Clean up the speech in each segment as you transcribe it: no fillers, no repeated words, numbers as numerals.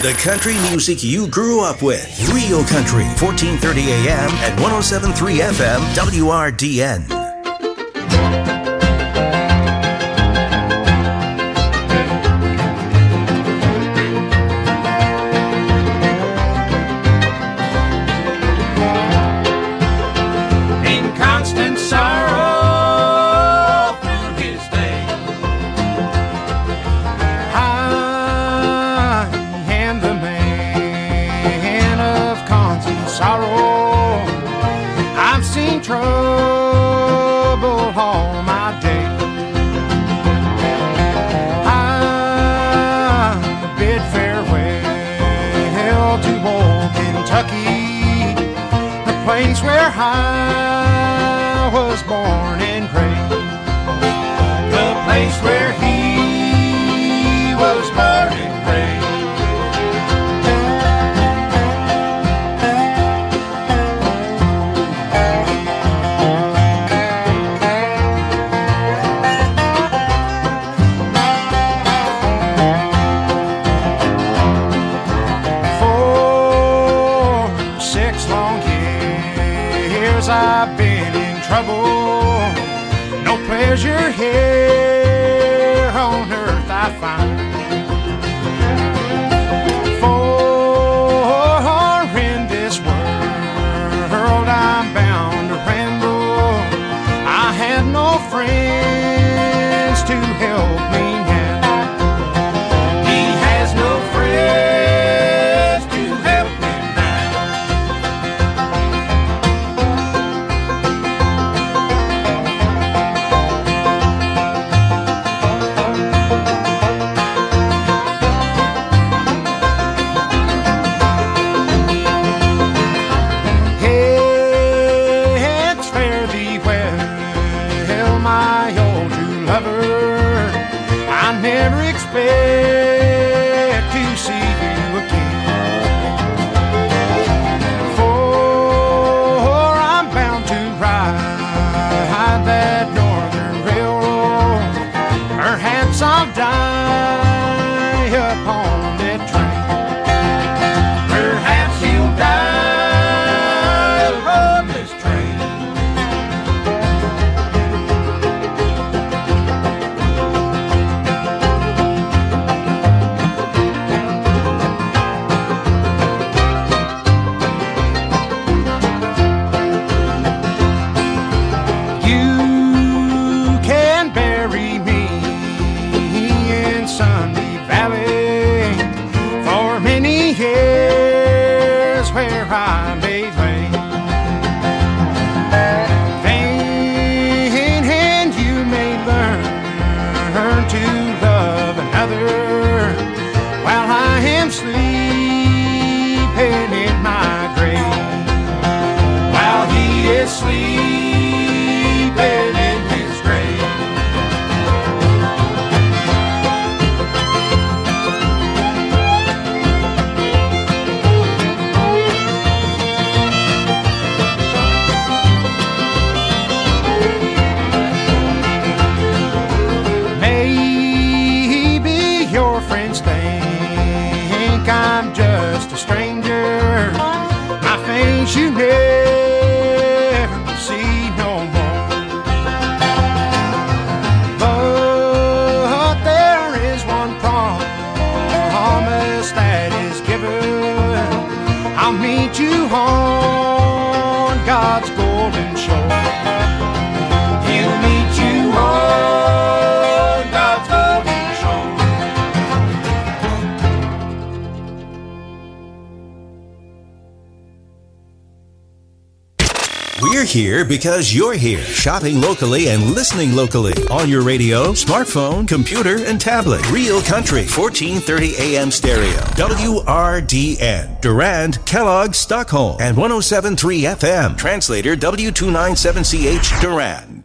The country music you grew up with. Real Country, 1430 AM and 107.3 FM, WRDN. Where I was born and raised, the place where he was born and raised. I've been in trouble. No pleasure here on earth I find. For in this world I'm bound to ramble. I had no friends to help me now. He has no friends to help me now. Never expect to see you again, for I'm bound to ride that northern railroad. Perhaps I'll die upon that train. Perhaps you'll die upon this train. Sleeping in his grave. Maybe your friends think I'm just a stranger. My face you never see no more. But there is one promise that is given. I'll meet you on God's golden shore. He'll meet you on God's golden shore. We're here because you're here, shopping locally and listening locally on your radio, smartphone, computer, and tablet. Real Country, 1430 AM stereo. WRDN, Durand, Kellogg, Stockholm, and 107.3 FM. Translator W297CH, Durand.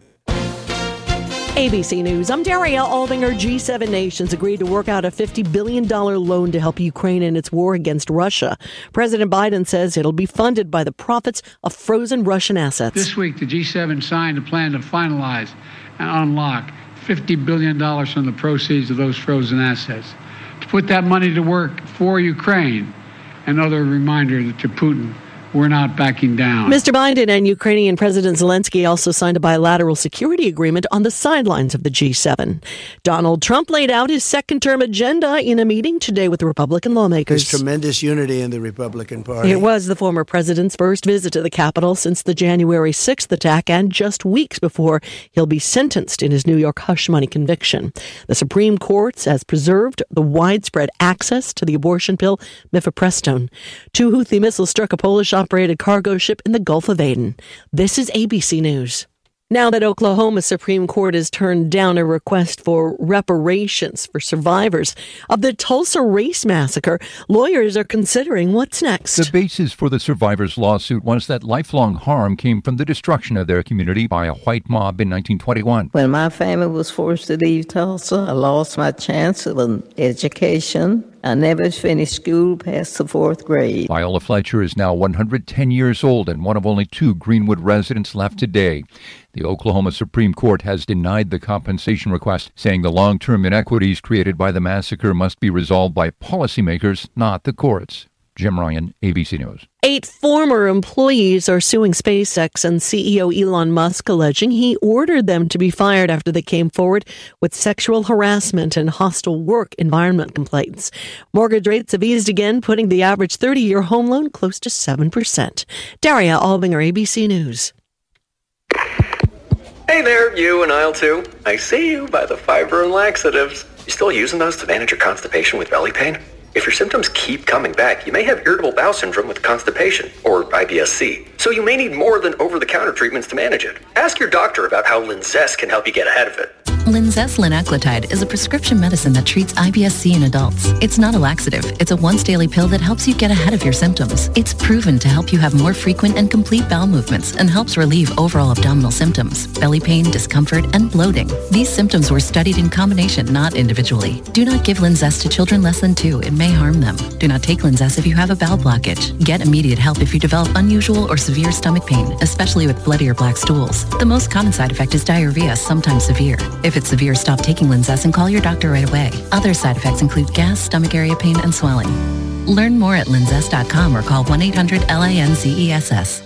ABC News. I'm Daria Aldinger. G7 nations agreed to work out a $50 billion loan to help Ukraine in its war against Russia. President Biden says it'll be funded by the profits of frozen Russian assets. This week, the G7 signed a plan to finalize and unlock $50 billion from the proceeds of those frozen assets to put that money to work for Ukraine. Another reminder to Putin, we're not backing down. Mr. Biden and Ukrainian President Zelensky also signed a bilateral security agreement on the sidelines of the G7. Donald Trump laid out his second-term agenda in a meeting today with Republican lawmakers. There's tremendous unity in the Republican Party. It was the former president's first visit to the Capitol since the January 6th attack and just weeks before he'll be sentenced in his New York hush money conviction. The Supreme Court has preserved the widespread access to the abortion pill mifepristone. 2 Houthi missiles struck a Polish-operated cargo ship in the Gulf of Aden. This is ABC News. Now that Oklahoma Supreme Court has turned down a request for reparations for survivors of the Tulsa Race Massacre, lawyers are considering what's next. The basis for the survivors' lawsuit was that lifelong harm came from the destruction of their community by a white mob in 1921. When my family was forced to leave Tulsa, I lost my chance of an education. I never finished school past the 4th grade. Viola Fletcher is now 110 years old and one of only 2 Greenwood residents left today. The Oklahoma Supreme Court has denied the compensation request, saying the long-term inequities created by the massacre must be resolved by policymakers, not the courts. Jim Ryan, ABC News. 8 former employees are suing SpaceX and CEO Elon Musk, alleging he ordered them to be fired after they came forward with sexual harassment and hostile work environment complaints. Mortgage rates have eased again, putting the average 30-year home loan close to 7%. Daria Albinger, ABC News. Hey there, you in aisle 2. I see you by the fiber and laxatives. You still using those to manage your constipation with belly pain? If your symptoms keep coming back, you may have irritable bowel syndrome with constipation, or IBS-C. So you may need more than over-the-counter treatments to manage it. Ask your doctor about how Linzess can help you get ahead of it. Linzess linaclotide is a prescription medicine that treats IBS-C in adults. It's not a laxative. It's a once-daily pill that helps you get ahead of your symptoms. It's proven to help you have more frequent and complete bowel movements and helps relieve overall abdominal symptoms, belly pain, discomfort, and bloating. These symptoms were studied in combination, not individually. Do not give Linzess to children less than 2. It may harm them. Do not take Linzess if you have a bowel blockage. Get immediate help if you develop unusual or severe stomach pain, especially with bloody or black stools. The most common side effect is diarrhea, sometimes severe. If it's severe, stop taking Linzess and call your doctor right away. Other side effects include gas, stomach area pain, and swelling. Learn more at linzess.com or call 1-800-LINZESS.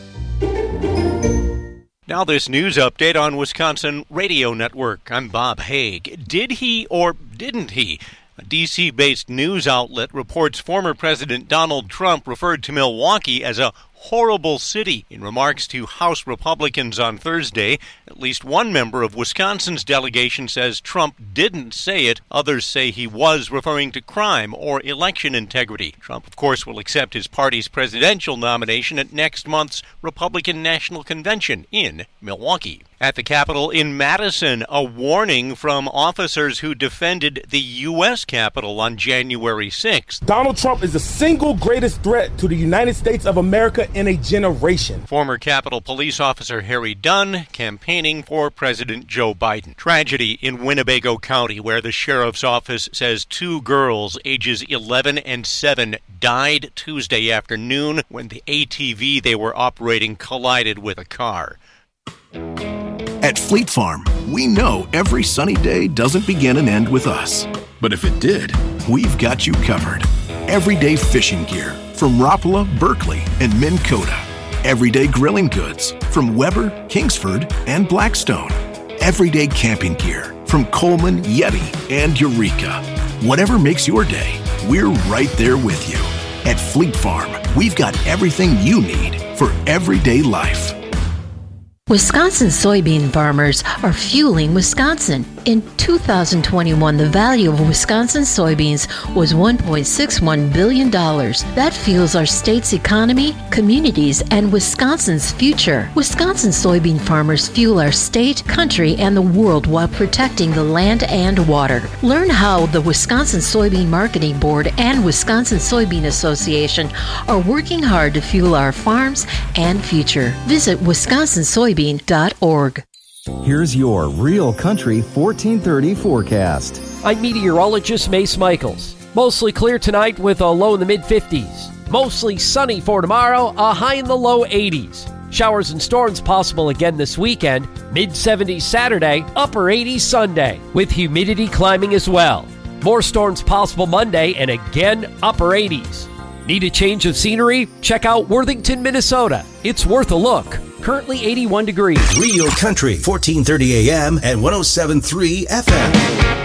Now this news update on Wisconsin Radio Network. I'm Bob Haig. Did he or didn't he? A D.C.-based news outlet reports former President Donald Trump referred to Milwaukee as a horrible city. In remarks to House Republicans on Thursday, at least one member of Wisconsin's delegation says Trump didn't say it. Others say he was referring to crime or election integrity. Trump, of course, will accept his party's presidential nomination at next month's Republican National Convention in Milwaukee. At the Capitol in Madison, a warning from officers who defended the U.S. Capitol on January 6th. Donald Trump is the single greatest threat to the United States of America in a generation. Former Capitol Police Officer Harry Dunn campaigning for President Joe Biden. Tragedy in Winnebago County, where the sheriff's office says 2 girls ages 11 and 7 died Tuesday afternoon when the ATV they were operating collided with a car. At Fleet Farm, we know every sunny day doesn't begin and end with us. But if it did, we've got you covered. Everyday fishing gear from Rapala, Berkeley, and Minn Kota. Everyday grilling goods from Weber, Kingsford, and Blackstone. Everyday camping gear from Coleman, Yeti, and Eureka. Whatever makes your day, we're right there with you. At Fleet Farm, we've got everything you need for everyday life. Wisconsin soybean farmers are fueling Wisconsin. In 2021, the value of Wisconsin soybeans was $1.61 billion. That fuels our state's economy, communities, and Wisconsin's future. Wisconsin soybean farmers fuel our state, country, and the world while protecting the land and water. Learn how the Wisconsin Soybean Marketing Board and Wisconsin Soybean Association are working hard to fuel our farms and future. Visit wisconsinsoybean.org. Here's your Real Country 1430 forecast. I'm meteorologist Mace Michaels. Mostly clear tonight with a low in the mid-50s. Mostly sunny for tomorrow, a high in the low 80s. Showers and storms possible again this weekend. Mid-70s Saturday, upper 80s Sunday, with humidity climbing as well. More storms possible Monday and again upper 80s. Need a change of scenery? Check out Worthington, Minnesota. It's worth a look. Currently 81 degrees. Real Country, 1430 AM and 107.3 FM.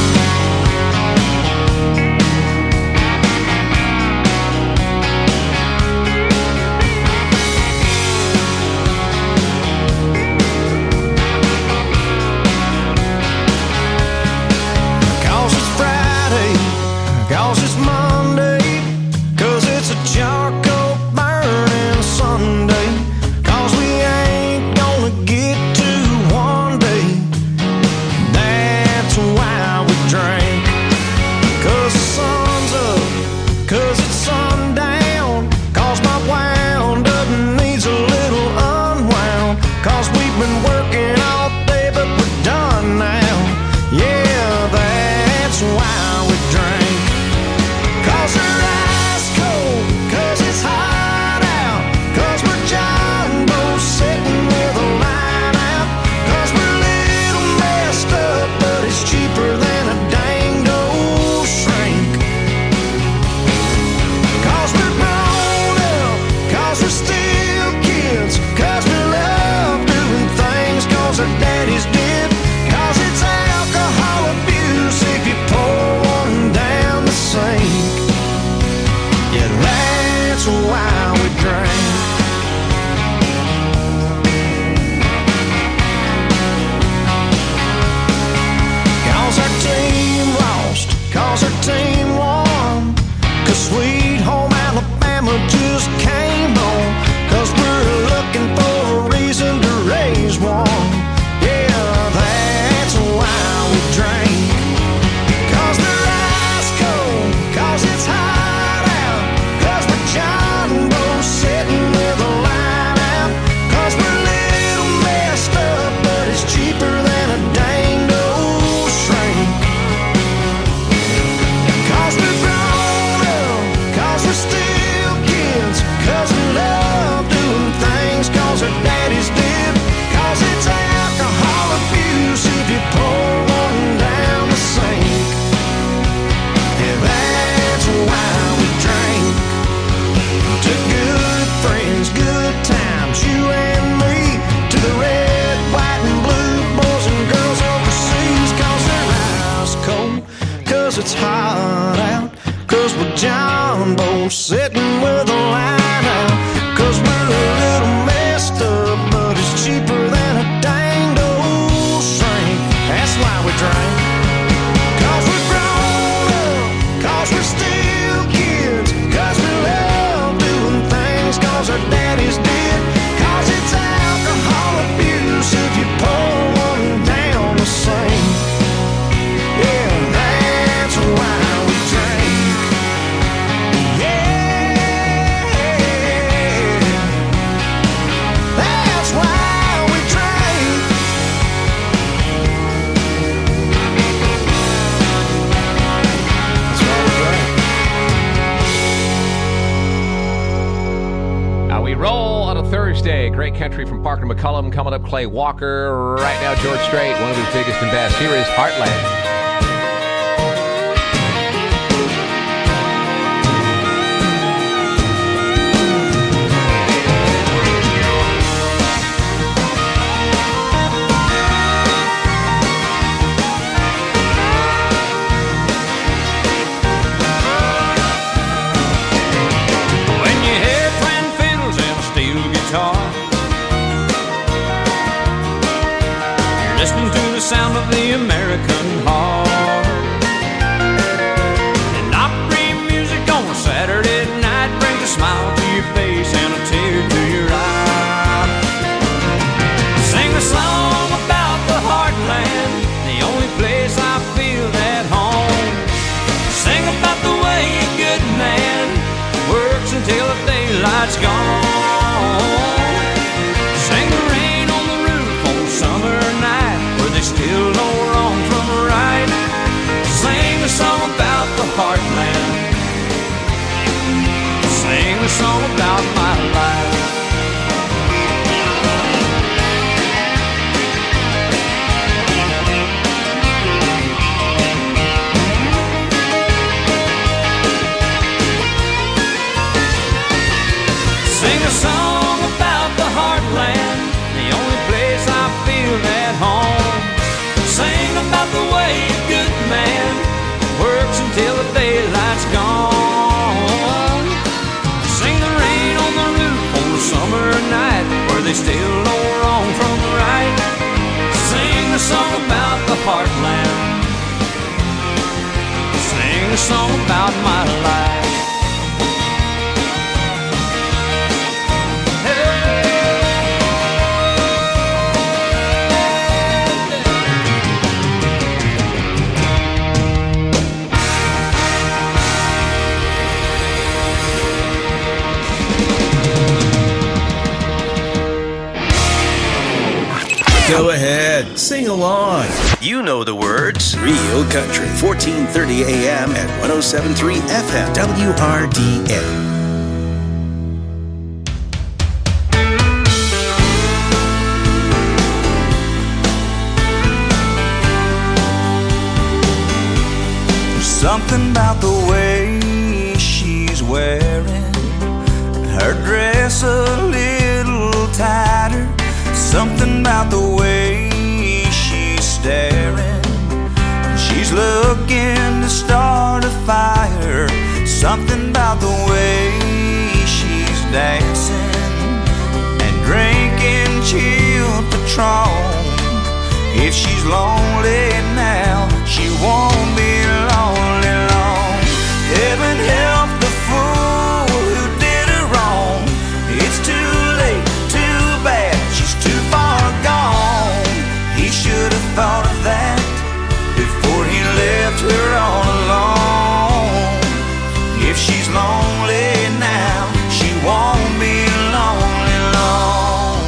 It's hot out, 'cause we're jumbo sitting with a line out, 'cause we're a little messed up, but it's cheaper than a dang old shrink. That's why we drink, 'cause we're grown up, 'cause we're still kids, 'cause we love doing things 'cause our daddies did, 'cause it's alcohol abuse if you pour one down the sink. Yeah, that's why we drink. Yeah, that's why we drink. That's why we drink. Now we roll on a Thursday. Great country from Parker McCullum. Coming up, Clay Walker. Right now, George Strait, one of his biggest and best. Here is Heartland. When you hear twin fiddles and a steel guitar, you're listening to the sound of the American heart. And Opry music on a Saturday night brings a smile to your face and a tear to your eye. Sing a song about the heartland, the only place I feel at home. Sing about the way a good man works until the daylight's gone. Sing the rain on the roof on a summer night where they still know wrong from right. Sing a song about the heartland. Sing a song about my life. song about my life. Go ahead, sing along. You know the words. Real Country, 1430 AM at 107.3 FM, WRDN. Something about the way she's wearing her dress a little tighter. Something about the way she's staring. She's looking to start a fire. Something about the way she's dancing and drinking chilled Patron. If she's lonely now, she won't be lonely long. Heaven help the fool who did her wrong. It's too late, too bad, she's too far gone. He should have thought of that before he left her all alone. If she's lonely now, she won't be lonely long.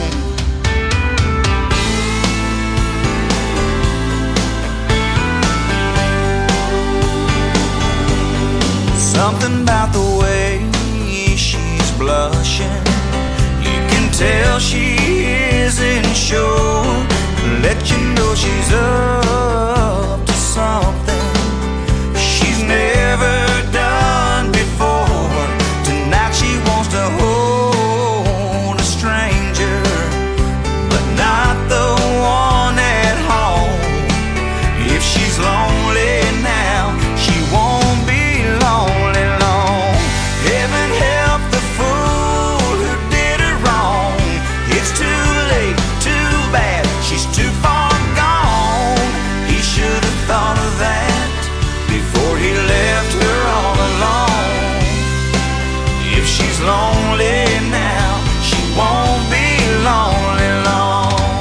Something about the way she's blushing. You can tell she isn't sure. Let you know she's up to something she's never done before. Tonight she wants to hold a stranger, but not the one at home. If she's lonely now, she won't be lonely long. Heaven help the fool who did her wrong. It's too late, too bad, she's too far gone. He should have thought of that before he left her all alone. If she's lonely now, she won't be lonely long.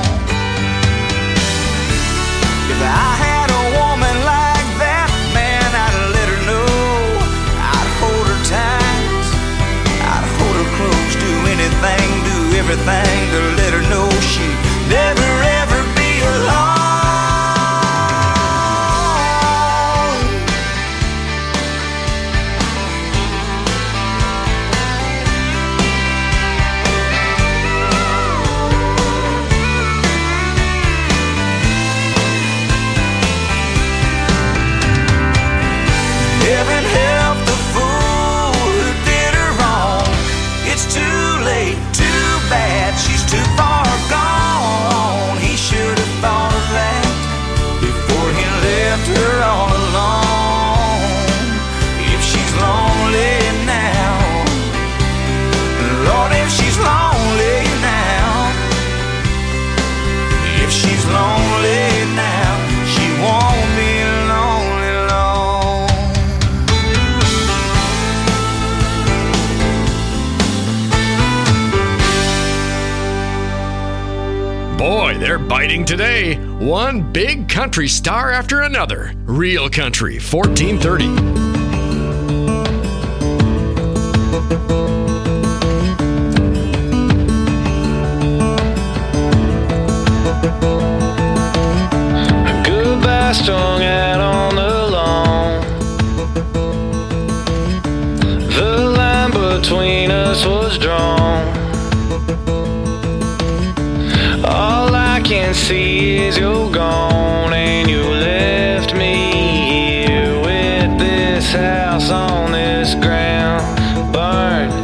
If I had a woman like that, man, I'd let her know. I'd hold her tight, I'd hold her close, do anything, do everything to let her know she'd never ever be alone. Heaven help the fool who did her wrong. It's too late, too bad, she's too far gone. He should have thought of that before he left her all alone. If she's lonely now, Lord, if she's lonely now, if she's lonely now, she won't be lonely long. Boy, they're biting today. One big country star after another. Real Country, 1430. Goodbye strung out on the lawn. The line between us was drawn. All I can see is you're gone, and you left me here with this house on this ground, burned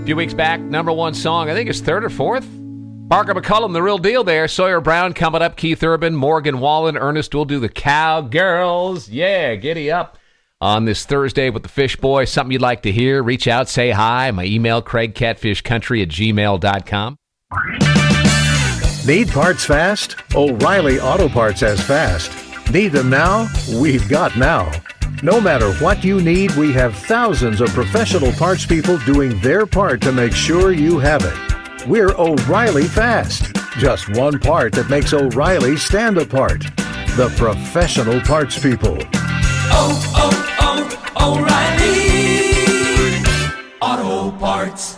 A few weeks back, number one song, I think it's third or fourth. Parker McCullum, the real deal there. Sawyer Brown coming up. Keith Urban, Morgan Wallen, Ernest will do the Cowgirls. Yeah, giddy up. On this Thursday with the Fish Boy, something you'd like to hear, reach out, say hi. My email, craigcatfishcountry@gmail.com. Need parts fast? O'Reilly Auto Parts has fast. Need them now? We've got now. No matter what you need, we have thousands of professional parts people doing their part to make sure you have it. We're O'Reilly Fast. Just one part that makes O'Reilly stand apart. The professional parts people. O'Reilly Auto Parts.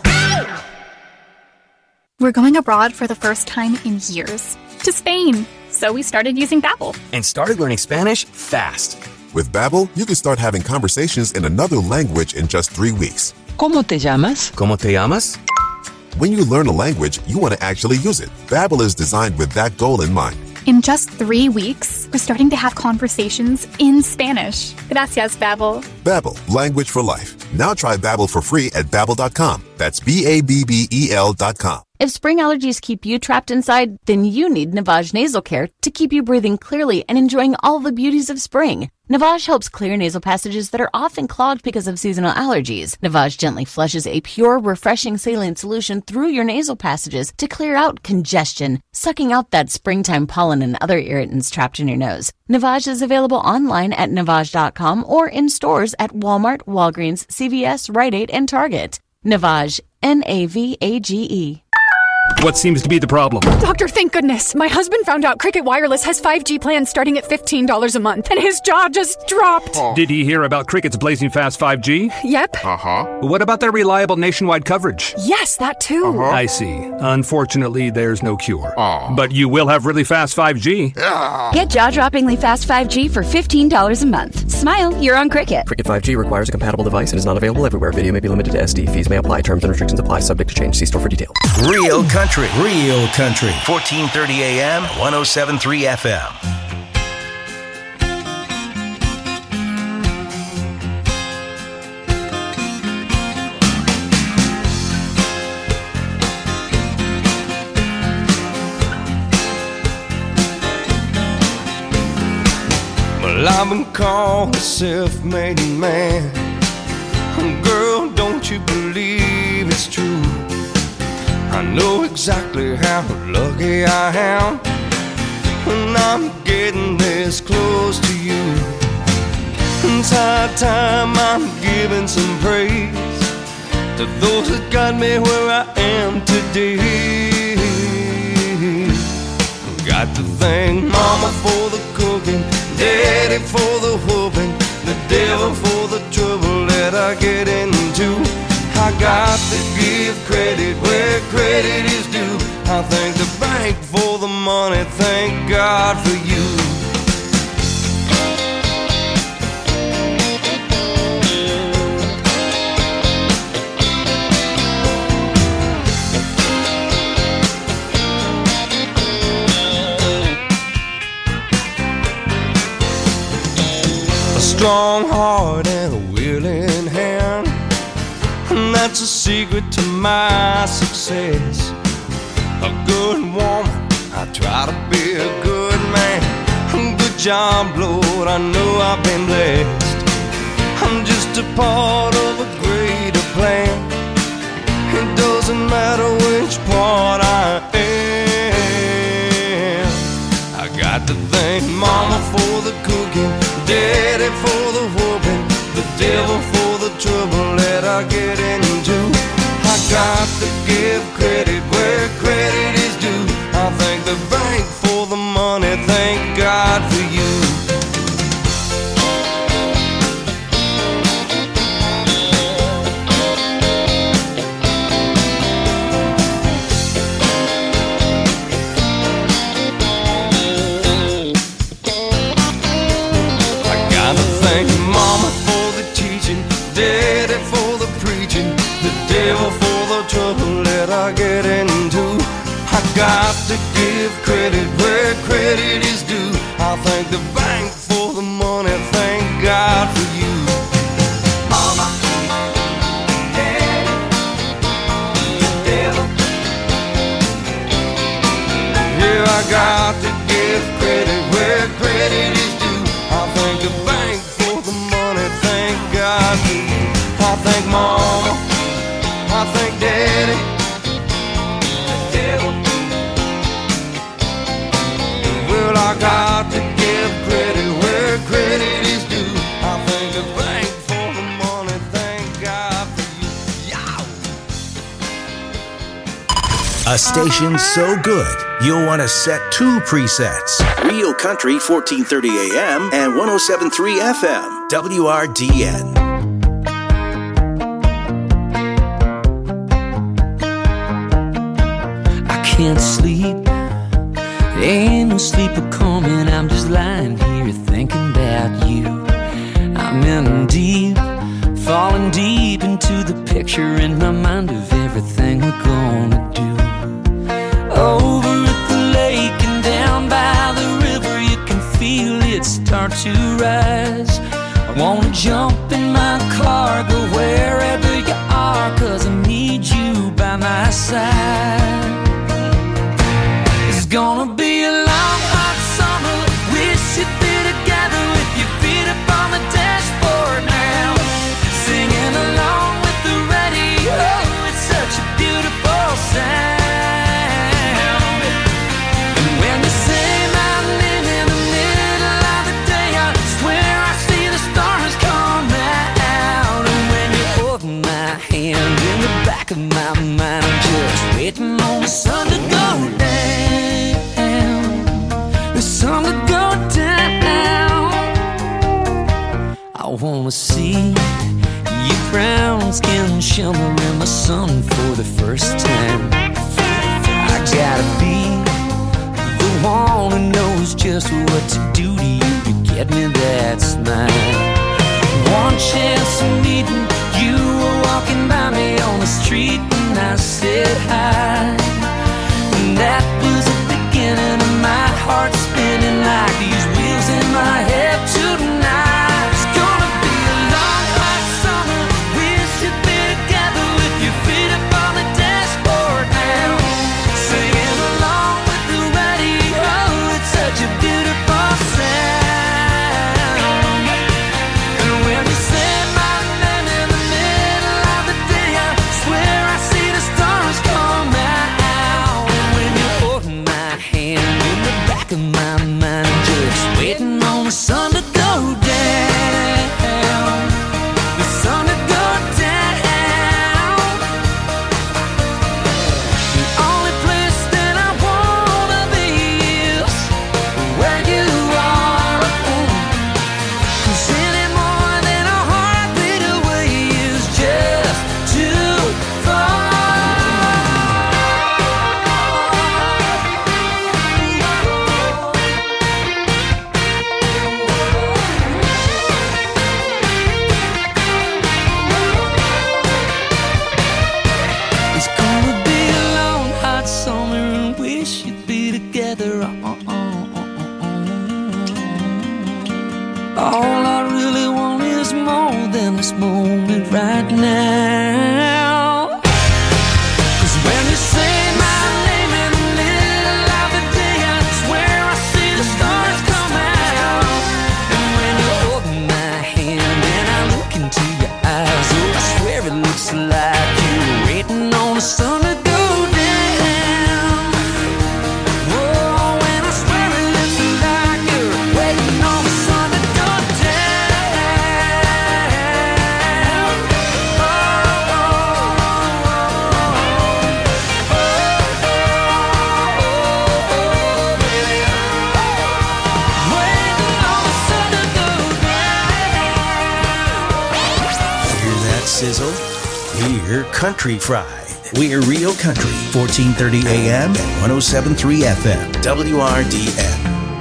We're going abroad for the first time in years. To Spain. So we started using Babbel. And started learning Spanish fast. With Babbel, you can start having conversations in another language in just 3 weeks. ¿Cómo te llamas? ¿Cómo te llamas? When you learn a language, you want to actually use it. Babbel is designed with that goal in mind. In just 3 weeks, we're starting to have conversations in Spanish. Gracias, Babbel. Babbel, language for life. Now try Babbel for free at Babbel.com. That's Babbel.com. If spring allergies keep you trapped inside, then you need Navage Nasal Care to keep you breathing clearly and enjoying all the beauties of spring. Navage helps clear nasal passages that are often clogged because of seasonal allergies. Navage gently flushes a pure, refreshing saline solution through your nasal passages to clear out congestion, sucking out that springtime pollen and other irritants trapped in your nose. Navage is available online at Navage.com or in stores at Walmart, Walgreens, CVS, Rite Aid, and Target. Navage, Navage. What seems to be the problem? Doctor, thank goodness. My husband found out Cricket Wireless has 5G plans starting at $15 a month, and his jaw just dropped. Did he hear about Cricket's blazing fast 5G? Yep. What about their reliable nationwide coverage? Yes, that too. I see. Unfortunately, there's no cure. But you will have really fast 5G. Get jaw-droppingly fast 5G for $15 a month. Smile, you're on Cricket. Cricket 5G requires a compatible device and is not available everywhere. Video may be limited to SD. Fees may apply. Terms and restrictions apply. Subject to change. See store for details. Real country. 1430 AM, 107.3 FM. Well, I've been called a self-made man. Girl, don't you believe it's true? I know exactly how lucky I am when I'm getting this close to you. It's high time I'm giving some praise to those that got me where I am today. Got to thank Mama for the cooking, Daddy for the whooping, the devil for the trouble that I get into. I got to give credit where credit is due. I thank the bank for the money, thank God for you. A strong heart and a willing hand, and that's a secret to my success. A good woman, I try to be a good man. Good job, Lord, I know I've been blessed. I'm just a part of a greater plan. It doesn't matter which part I am. I got to thank Mama for the cooking, Daddy for the whooping, the devil for the trouble that I get into. I got to give credit where credit is due. I thank the bank for the money, thank God for you. I gotta thank Mama for the teaching, Daddy for the preaching, the devil for the trouble that I get into. I got to give credit where credit is due. I thank the bank for the money, thank God for you. Mama, Daddy, got to give credit where credit is due. I thank the bank for the money, thank God for you. I thank Mama, I thank Daddy. Well, I got to give credit where credit is due. I thank the bank for the money, thank God for you. A station so good, you'll want to set 2 presets. Real Country 1430 AM and 107.3 FM. WRDN. I can't sleep. Ain't no sleeper coming. I'm just lying here thinking about you. I'm in deep, falling deep into the picture in my mind of everything we're gonna do. Over at the lake and down by the river, you can feel it start to rise. I wanna jump in my car, go wherever you are, 'cause I need you by my side. It's gonna be a long, hot summer. Wish you'd be together with your feet up on the dashboard now, singing along with the radio. It's such a beautiful sound. And when you say my name in the middle of the day, I swear I see the stars come out. And when you hold my hand in the back of my mind, I'm just waiting on the sun to go down. The sun to go down. I wanna see your brown skin shimmer in the sun for the first time. I gotta be the one who knows just what to do to you to get me that smile. One chance of meeting you, were walking by me on the street and I said hi. And that was the beginning of my heart spinning like these wheels in my head tonight. It's gonna be a long, hot summer. Wish you'd be together with your feet up on the dashboard now, singing along with the radio. It's such a beautiful sound. And when you say my name in the middle of the day, I swear I see the stars come out. And when you hold my hand in the back of my mind, I'm just waiting on the sun to go down. The sun to go down. The only place that I wanna be is where you are. 'Cause any more than a heartbeat away is just too far. It's gonna be a long, hot summer and wish you'd be together. All I really want is more than this moment right now. 'Cause when you say my name in the middle of the day, I swear I see the stars come out. And when you hold my hand and I look into your eyes, oh, I swear it looks like you're waiting on the sun to go down. Oh, and I swear it looks like you're waiting on the sun to go down. Oh, oh, baby. Waiting on the sun to go down. Hear that sizzle? We're Country Fried. We're Real Country 1430 AM and 107.3 FM. WRDN.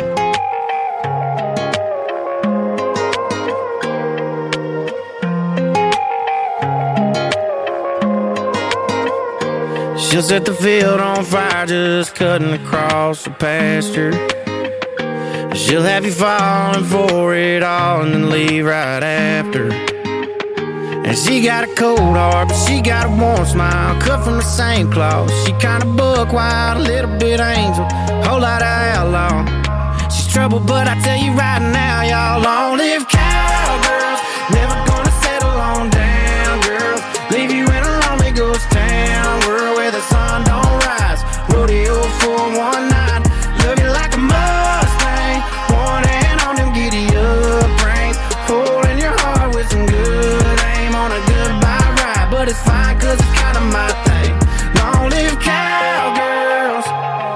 She'll set the field on fire just cutting across the pasture. She'll have you falling for it all and then leave right after. And she got a cold heart, but she got a warm smile, cut from the same cloth. She kinda buck wild, a little bit angel, whole lot of outlaw. She's trouble, but I tell you right now, y'all, long live cowgirls. Never gonna settle on down, girls. Leave you in a lonely ghost town, world where the sun don't rise. Rodeo for one night, love you like a Mustang. One hand on them giddy up reins, holding your heart with some good aim on a goodbye ride. But it's fine, cause it's kinda my thing. Long live cowgirls.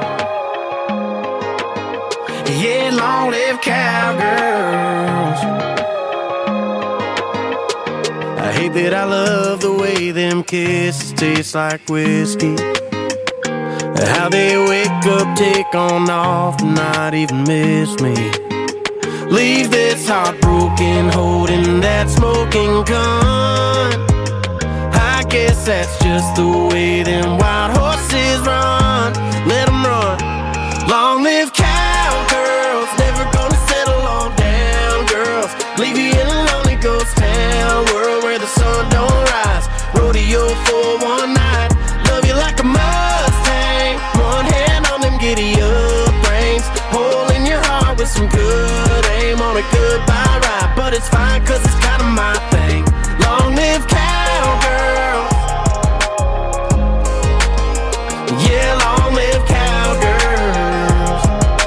Yeah, long live cowgirls. I hate that I love the way them kisses taste like whiskey. How they wake up, take on off, and not even miss me. Leave this heart broken, holding that smoking gun. I guess that's just the way them wild horses run. Let them run. Long live cowgirls, never gonna settle on down, girls. Leave you in a lonely ghost town, world where the sun don't rise. Rodeo for one night, love you like a Mustang. One hand on them giddy up reins, holding your heart with some good aim on a goodbye ride. But it's fine, cause it's kinda my thing. Long live cowgirls. Yeah, long live cowgirls.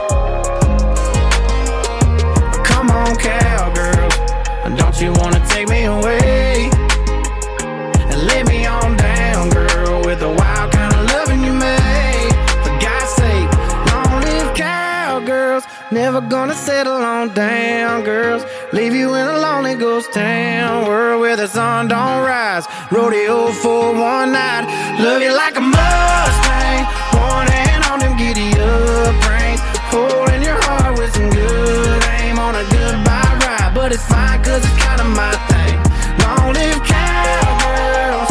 Come on, cowgirls, don't you wanna take me away and lay me on down, girl, with the wild kind of loving you made. For God's sake, long live cowgirls. Never gonna settle on down, girls. Leave you in a lonely ghost town, world where the sun don't rise. Rodeo for one night, love you like a Mustang. One hand on them giddy up reins, holding your heart with some good aim on a goodbye ride. But it's fine, cause it's kinda my thing. Long live cowgirls.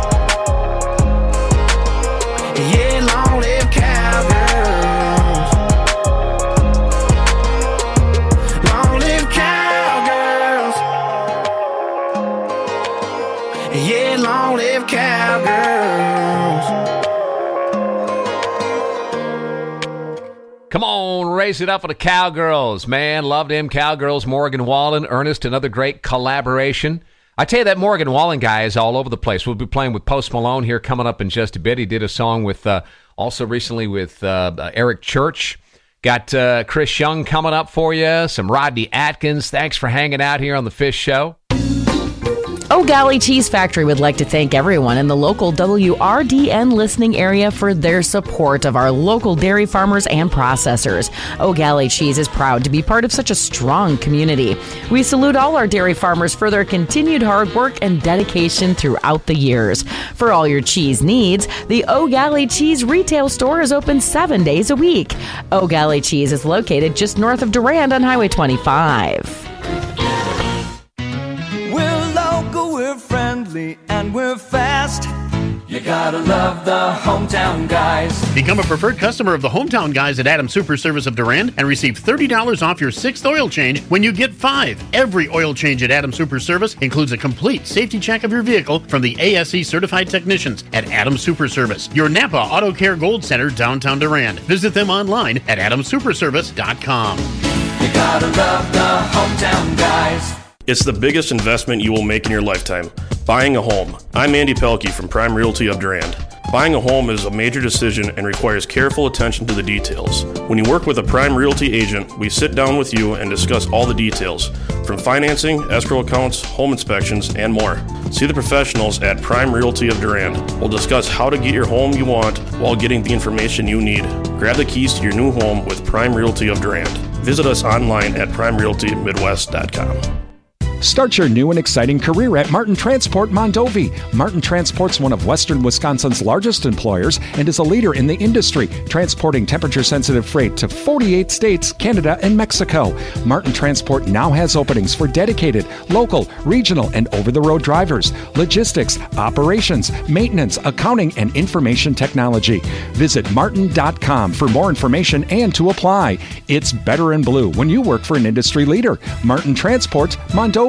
Yeah, long live cowgirls. Long live cowgirls. Yeah, long live cowgirls. Come on, raise it up for the Cowgirls, man. Love them Cowgirls. Morgan Wallen, Ernest, another great collaboration. I tell you, that Morgan Wallen guy is all over the place. We'll be playing with Post Malone here coming up in just a bit. He did a song with also recently with Eric Church. Got Chris Young coming up for you. Some Rodney Atkins. Thanks for hanging out here on the Fish Show. O'Galley Cheese Factory would like to thank everyone in the local WRDN listening area for their support of our local dairy farmers and processors. O'Galley Cheese is proud to be part of such a strong community. We salute all our dairy farmers for their continued hard work and dedication throughout the years. For all your cheese needs, the O'Galley Cheese retail store is open 7 days a week. O'Galley Cheese is located just north of Durand on Highway 25. We're friendly and we're fast. You gotta love the Hometown Guys. Become a preferred customer of the Hometown Guys at Adams Super Service of Durand and receive $30 off your 6th oil change when you get 5. Every oil change at Adams Super Service includes a complete safety check of your vehicle from the ASE certified technicians at Adams Super Service, your Napa Auto Care Gold Center, downtown Durand. Visit them online at adamsuperservice.com. You gotta love the Hometown Guys. It's the biggest investment you will make in your lifetime, buying a home. I'm Andy Pelkey from Prime Realty of Durand. Buying a home is a major decision and requires careful attention to the details. When you work with a Prime Realty agent, we sit down with you and discuss all the details, from financing, escrow accounts, home inspections, and more. See the professionals at Prime Realty of Durand. We'll discuss how to get your home you want while getting the information you need. Grab the keys to your new home with Prime Realty of Durand. Visit us online at primerealtymidwest.com. Start your new and exciting career at Martin Transport Mondovi. Martin Transport's one of Western Wisconsin's largest employers and is a leader in the industry, transporting temperature-sensitive freight to 48 states, Canada, and Mexico. Martin Transport now has openings for dedicated, local, regional, and over-the-road drivers, logistics, operations, maintenance, accounting, and information technology. Visit martin.com for more information and to apply. It's better in blue when you work for an industry leader. Martin Transport Mondovi.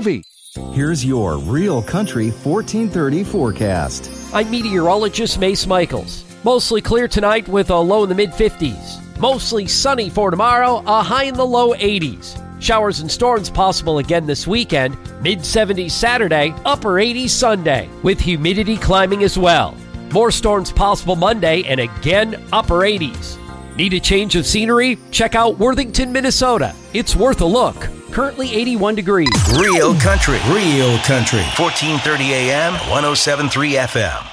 Here's your Real Country 1430 forecast. I'm meteorologist Mace Michaels. Mostly clear tonight with a low in the mid-50s. Mostly sunny for tomorrow, a high in the low 80s. Showers and storms possible again this weekend. Mid-70s Saturday, upper 80s Sunday, with humidity climbing as well. More storms possible Monday and again upper 80s. Need a change of scenery? Check out Worthington, Minnesota. It's worth a look. Currently 81 degrees. Real Country. 1430 AM, 107.3 FM.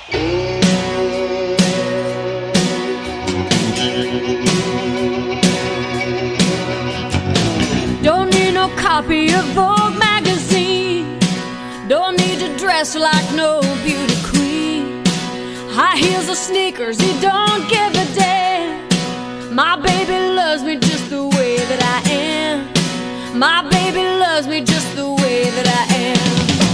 Don't need no copy of Vogue magazine. Don't need to dress like no beauty queen. High heels or sneakers, he don't give a damn. My baby loves me just the way that I am. My baby loves me just the way that I am.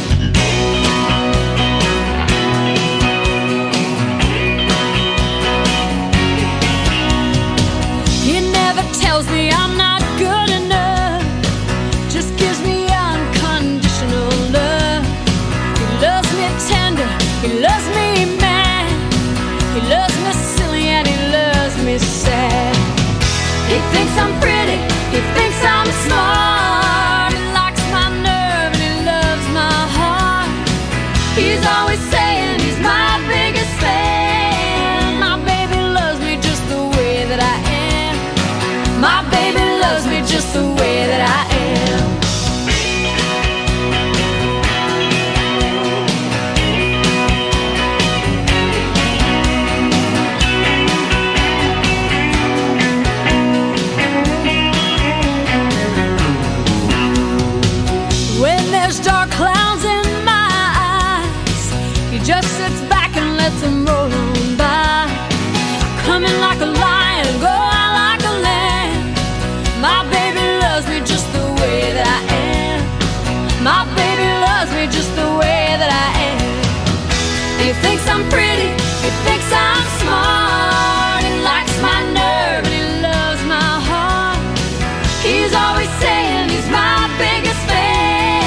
He never tells me I'm not good enough. Just gives me unconditional love. He loves me tender, he loves me mad. He loves me silly and he loves me sad. He thinks I'm pretty, he thinks I'm smart. He likes my nerve and he loves my heart. He's always saying he's my biggest fan. My baby loves me just the way that I am. My baby loves me just the way that I am. There's dark clouds in my eyes. He just sits back and lets them roll on by. Come in like a lion, go out like a lamb. My baby loves me just the way that I am. My baby loves me just the way that I am. He thinks I'm pretty, he thinks I'm smart. He likes my nerve and he loves my heart. He's always saying he's my biggest fan.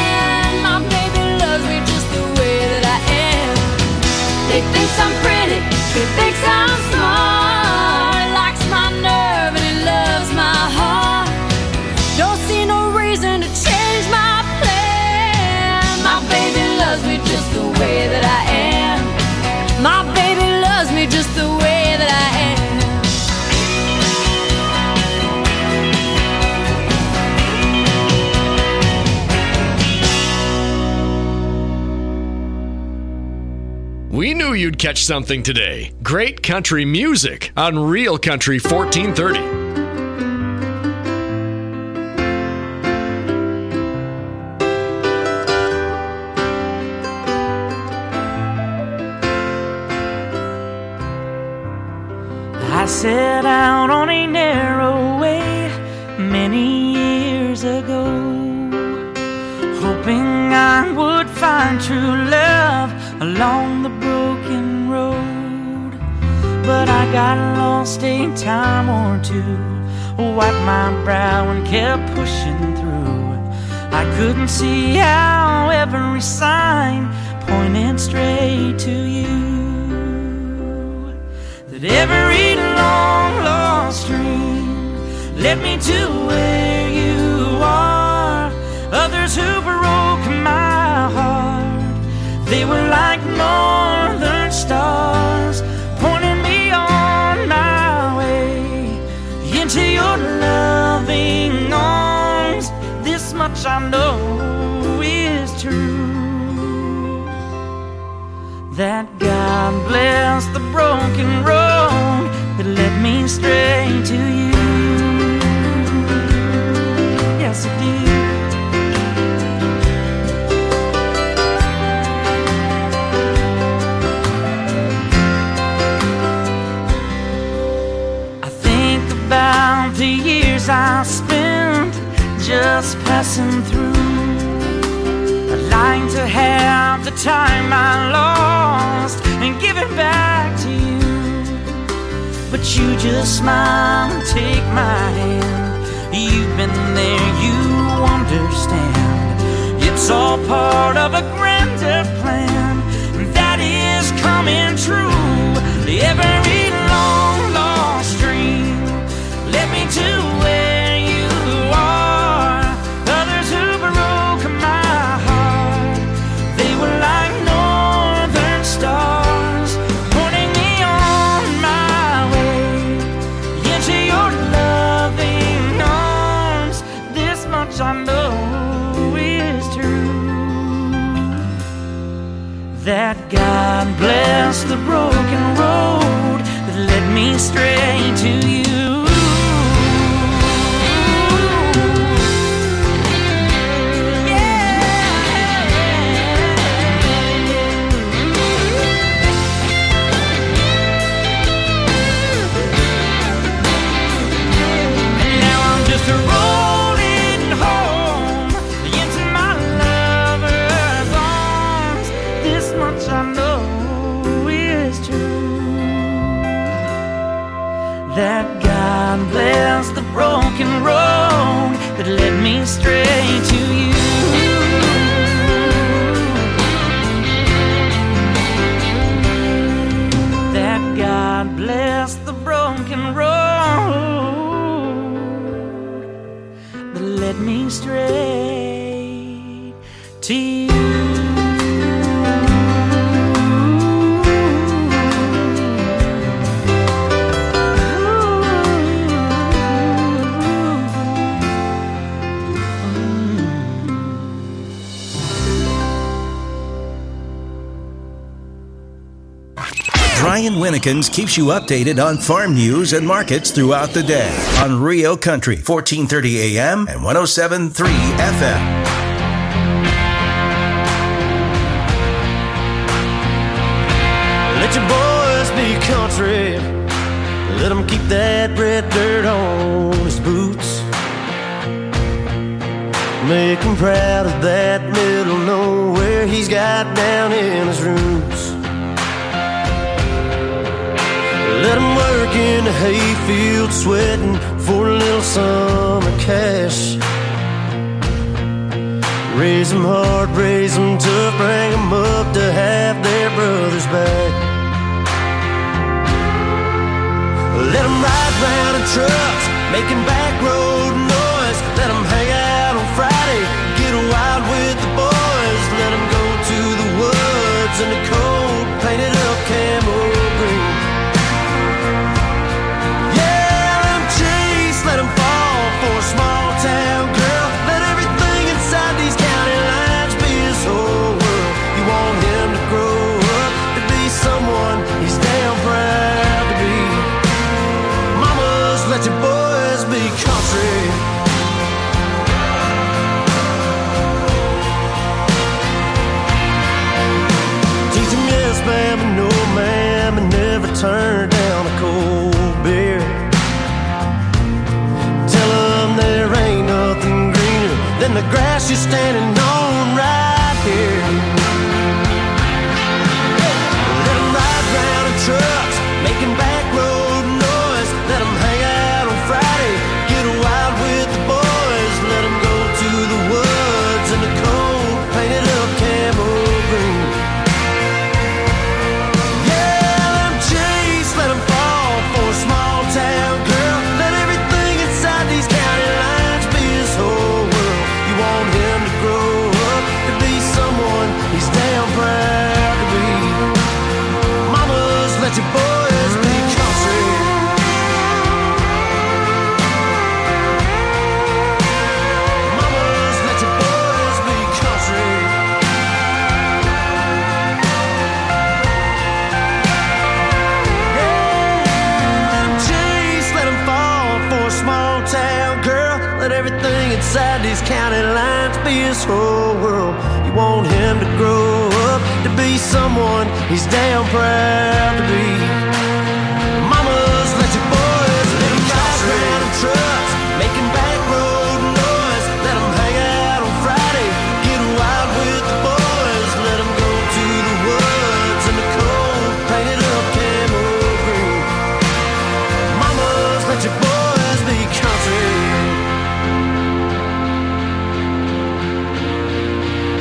He thinks I'm pretty, he thinks I'm smart. He likes my nerve and he loves my heart. Don't see no reason to change my plan. My baby loves me just the way that I am. My baby loves me just the way that I am. We knew you'd catch something today. Great country music on Real Country 1430. I set out on a narrow way many years ago, hoping I would find true love along the broken road. But I got lost a time or two, wiped my brow and kept pushing through. I couldn't see how every sign pointed straight to you. That every long lost dream led me to where you are. Others who broke my heart, they were like northern stars, pointing me on my way into your loving arms. This much I know is true, that God bless the broken road that led me straight to you. Yes, it did. About the years I spent just passing through, I'd like to have the time I lost and give it back to you. But you just smile and take my hand. You've been there, you understand. If It's all part of a grander plan that is coming true. Every long lost dream led me to where you are. Others who broke my heart, they were like northern stars, pointing me on my way into your loving arms. This much I know is true, that God bless the broken road that led me straight to you. That God bless the broken road that led me straight to you. That God bless the broken road that led me straight to you. Brian Winnekins keeps you updated on farm news and markets throughout the day on Rio Country, 1430 AM and 107.3 FM. Let your boys be country. Let them keep that red dirt on his boots. Make him proud of that middle nowhere he's got down in his roots. Let him work in the hayfield sweating for a little summer cash. Raise them hard, raise them tough, bring them up to have their brothers back. Let them ride round in trucks, making back road noise. Let them hang out on Friday, get wild with the boys. Let them go to the woods in the cold, painted up camo green. Let him fall for a small town girl. Let everything inside these county lines be his whole world. You want him to grow up to be someone he's damn proud to be. Mamas, let your boys be country. Teach him yes ma'am and no ma'am, and never turn down a cold beer. There ain't nothing greener than the grass you're standing on right here. Let them ride round in trucks, making back road noise. Let them hang out on Friday, get wild with the boys. Let them go to the woods in the cold, painted up camo green. Yeah, let them chase, let them fall for a small town girl. Let everything inside these county lines be his whole world. You want him to grow up to be someone he's damn proud to be. Mamas, let your boys be country. Mamas, let your boys be country. Small town girl, let everything inside these county lines be his whole world. You want him to grow up to be someone he's damn proud to be. Mamas, let your boys be country. Ride in trucks, making back road noise. Let them hang out on Friday, get wild with the boys. Let them go to the woods in the cold, painted up camo green. Mamas, let your boys be country.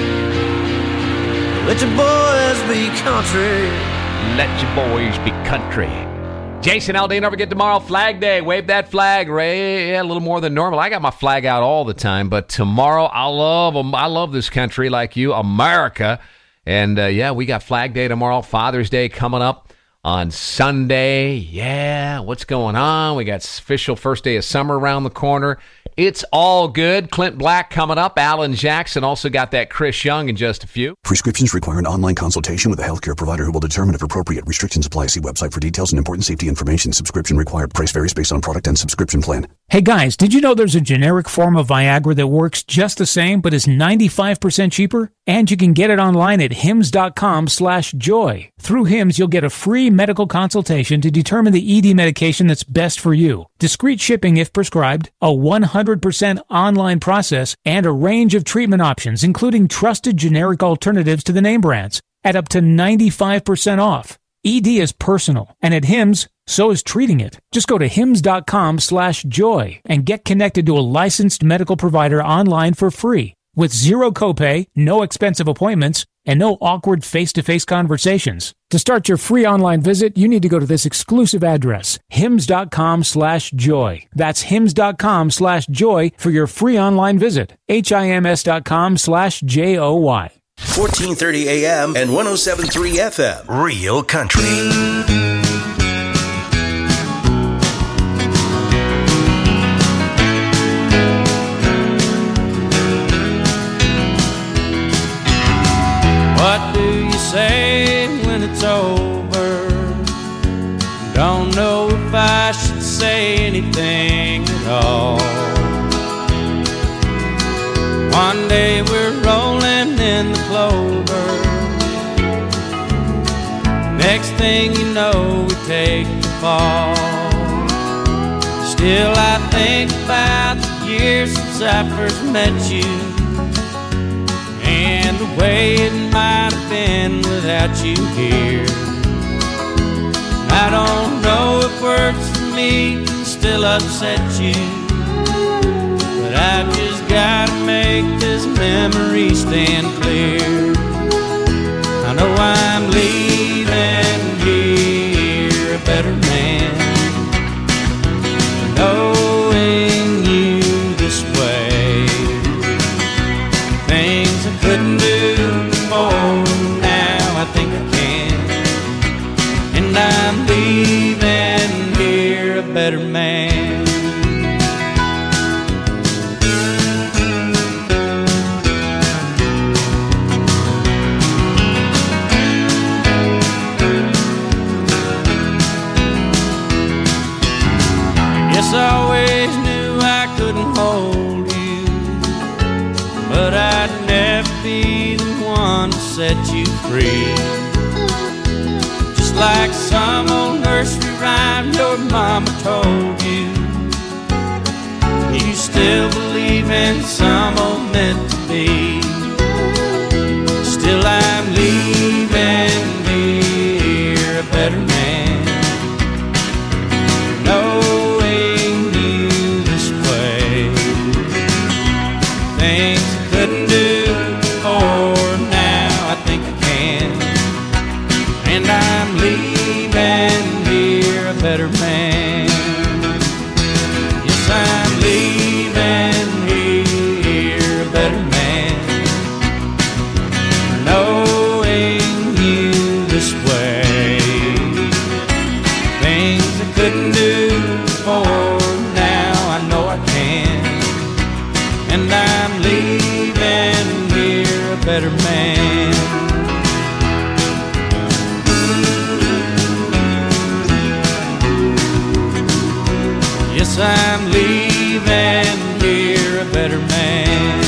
country. Let your boys be country. Jason Aldean, don't forget tomorrow, Flag Day. Wave that flag, Ray. Yeah, a little more than normal. I got my flag out all the time, but tomorrow I love this country like you, America. And, we got Flag Day tomorrow, Father's Day coming up on Sunday. Yeah, what's going on? We got official first day of summer around the corner. It's all good. Clint Black coming up. Alan Jackson also got that Chris Young in just a few. Prescriptions require an online consultation with a healthcare provider who will determine if appropriate. Restrictions apply. See website for details and important safety information. Subscription required. Price varies based on product and subscription plan. Hey guys, did you know there's a generic form of Viagra that works just the same but is 95% cheaper? And you can get it online at hims.com/joy. Through Hims, you'll get a free medical consultation to determine the ED medication that's best for you. Discreet shipping if prescribed, a 100% online process, and a range of treatment options, including trusted generic alternatives to the name brands, at up to 95% off. ED is personal, and at Hims, so is treating it. Just go to hims.com/joy and get connected to a licensed medical provider online for free, with zero copay, no expensive appointments, and no awkward face-to-face conversations. To start your free online visit, you need to go to this exclusive address, hims.com/joy. That's hims.com/joy for your free online visit. hims.com/joy. 1430 AM and 107.3 FM. Real Country. What do you say when it's over? Don't know if I should say anything at all. One day we're rolling in the clover. Next thing you know, we take the fall. Still I think about the years since I first met you, and the way it might have been without you here. I don't know if words for me can still upset you, but I've just gotta make this memory stand clear. I know I'm leaving here a better man, knowing you this way. Things I couldn't do before, now I think I can. And I'm leaving here a better man. Yes, I always knew I couldn't hold you, but I'd never be the one to set you free. Just like some old nursery rhyme your mama told you, you still believe in some old meant to be. Still I'm leaving here a better man, knowing you this way. Things I couldn't do before, now I think I can. And I'm leaving here a better man. Yes, I'm leaving here a better man, knowing you this way. Things I couldn't do before, now I know I can. And I'm leaving here a better man. Yes, I'm leaving here a better man.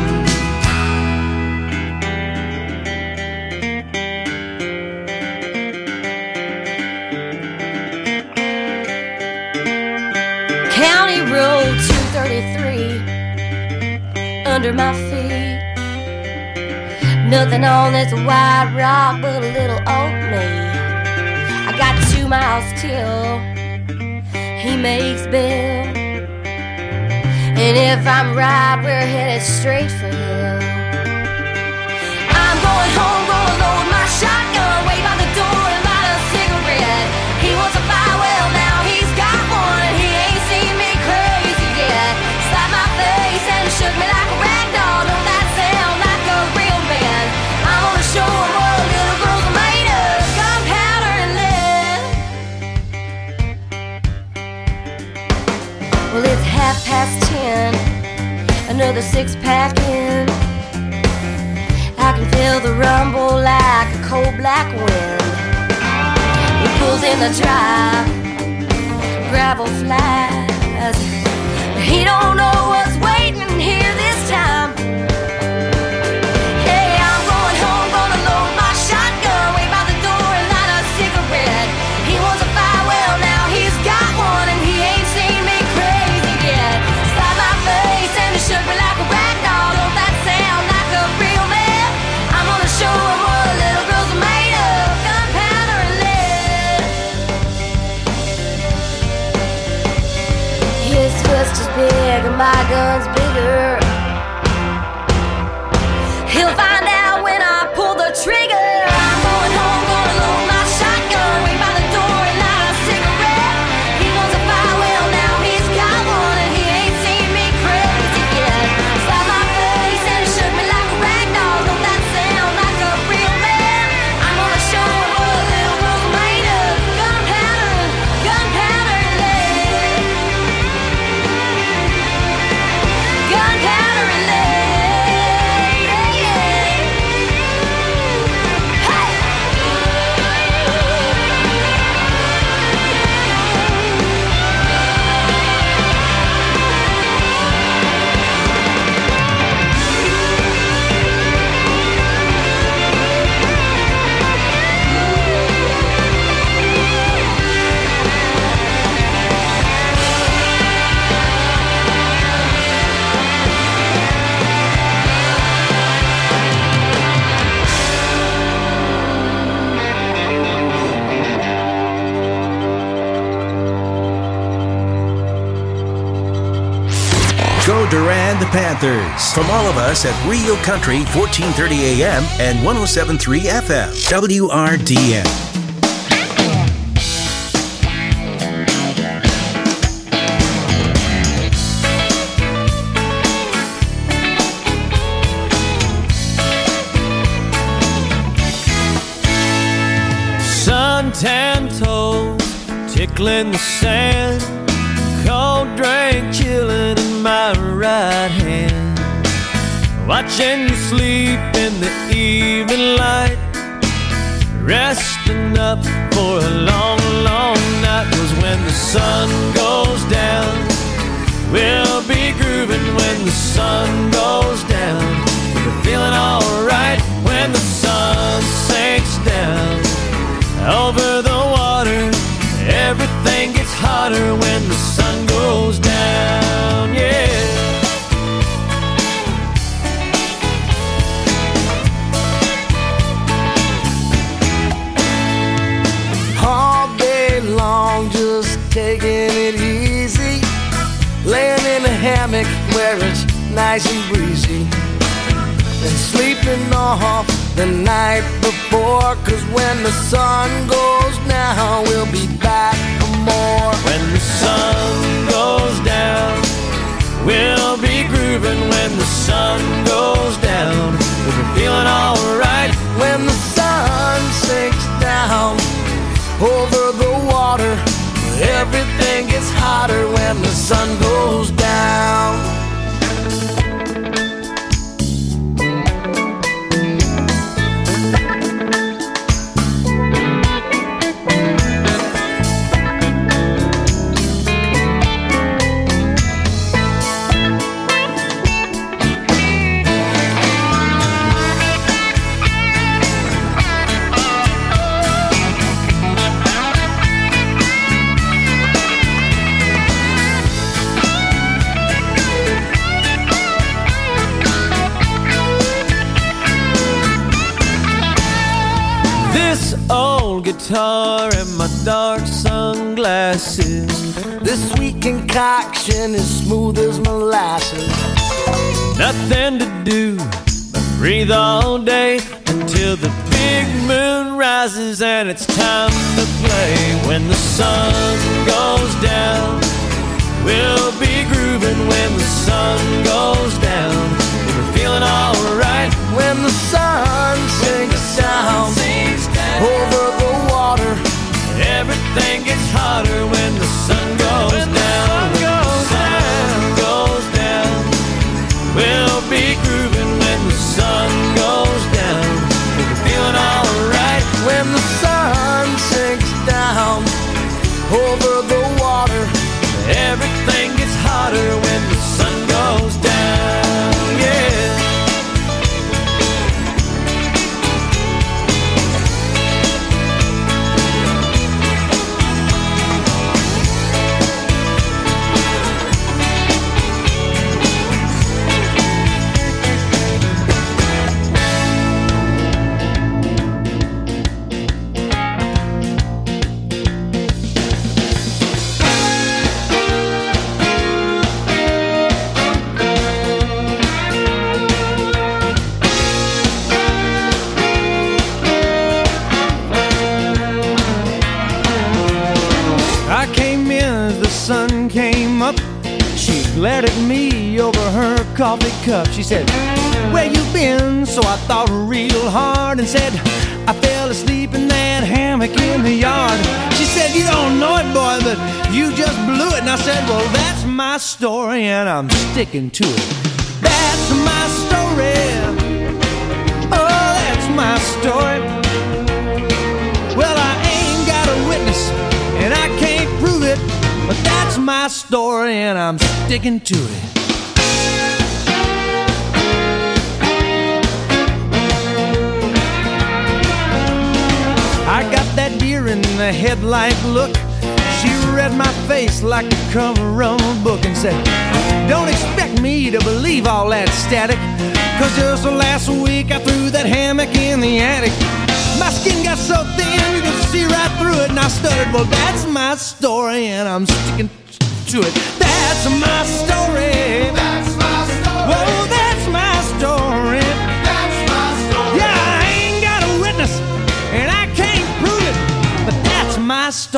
County Road 233 under my feet. Nothing on this wide rock but a little old me. I got 2 miles till he makes Bill, and if I'm right, we're headed straight for him. I'm going home, gonna load my shotgun way by the door and light a cigarette. He wants a fire, well now he's got one, and he ain't seen me crazy yet. Slapped my face and shook me like a rag doll. Don't that sound like a real man? I'm gonna show him what little girls are made of, gunpowder and lead. Well, it's 10:30, another six-pack in. I can feel the rumble like a cold black wind. He pulls in the drive, gravel flies. He don't know what's waiting here this time. Hey, I'm going home, gonna load my shotgun way by the door and light a cigarette. He wants a fire, well now he's got one, and he ain't seen me crazy yet. Slapped my face and he shook me like a rag doll. Don't that sound like a real man? I'm gonna show him what little girls are made of, gunpowder and lead. His fist is big and my gun's bigger. He'll find out when I pull the trigger. I'm going home, gonna load my shotgun way by the door and light a cigarette. He wants a fire, well now he's got one, and he ain't seen me crazy yet. Slapped my face and he shook me like a rag doll. Don't that sound like a real man? I'm gonna show him what little girls are made of, gunpowder and lead. Gunpowder and lead, yeah, yeah. Hey! Go Durand the Panthers. From all of us at Real Country 1430 AM and 107.3 FM. WRDN. Suntan toes tickling the sand, cold drink chilling in my right hand. Watching you sleep in the evening light, resting up for a long, long night. 'Cause when the sun goes down, we'll be grooving when the sun goes down. We're feeling alright when the sun sinks down. Over the water, everything gets hotter when the sun goes down, yeah. All day long, just taking it easy, laying in a hammock where it's nice and breezy, and sleeping off the night before. 'Cause when the sun goes down, we'll be back for more. When the sun goes down, we'll be grooving when the sun goes down. We're feeling alright when the sun sinks down. Over the water, everything gets hotter when the sun goes down. Old guitar and my dark sunglasses, this sweet concoction is smooth as molasses. Nothing to do but breathe all day until the big moon rises and it's time to play. When the sun goes down, we'll be grooving. When the sun goes down, we'll be feeling alright. When the sun sinks down over the water, everything gets hotter. When the sun goes down, when the sun goes down, we'll be grooving. When the sun goes down, we'll be feeling alright. When the sun sinks down over the water, everything gets hotter. When the sun goes down, yeah. Sun came up, she glared at me over her coffee cup. She said, where you been? So I thought real hard and said, I fell asleep in that hammock in the yard. She said, you don't know it, boy, but you just blew it. And I said, well, that's my story and I'm sticking to it. That's my story. Oh, that's my story. Well, I ain't got a witness and I can't prove it, but that's my story and I'm sticking to it. I got that deer in the headlight look. She read my face like the cover of a book and said, don't expect me to believe all that static, 'cause just last week I threw that hammock in the attic. My skin got so thin you could see right through it. And I stuttered, well, that's my story and I'm sticking to it. That's my story.